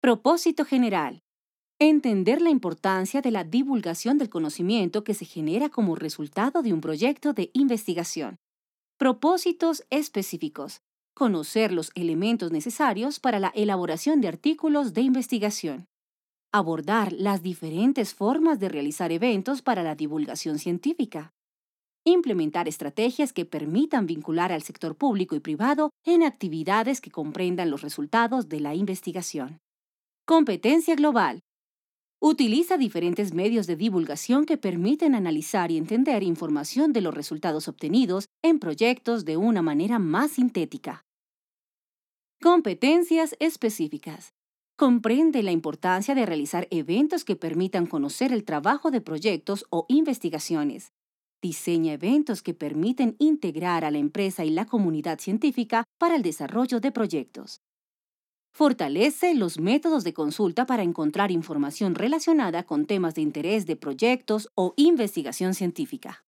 Propósito general. Entender la importancia de la divulgación del conocimiento que se genera como resultado de un proyecto de investigación. Propósitos específicos. Conocer los elementos necesarios para la elaboración de artículos de investigación. Abordar las diferentes formas de realizar eventos para la divulgación científica. Implementar estrategias que permitan vincular al sector público y privado en actividades que comprendan los resultados de la investigación. Competencia global. Utiliza diferentes medios de divulgación que permiten analizar y entender información de los resultados obtenidos en proyectos de una manera más sintética. Competencias específicas. Comprende la importancia de realizar eventos que permitan conocer el trabajo de proyectos o investigaciones. Diseña eventos que permiten integrar a la empresa y la comunidad científica para el desarrollo de proyectos. Fortalece los métodos de consulta para encontrar información relacionada con temas de interés de proyectos o investigación científica.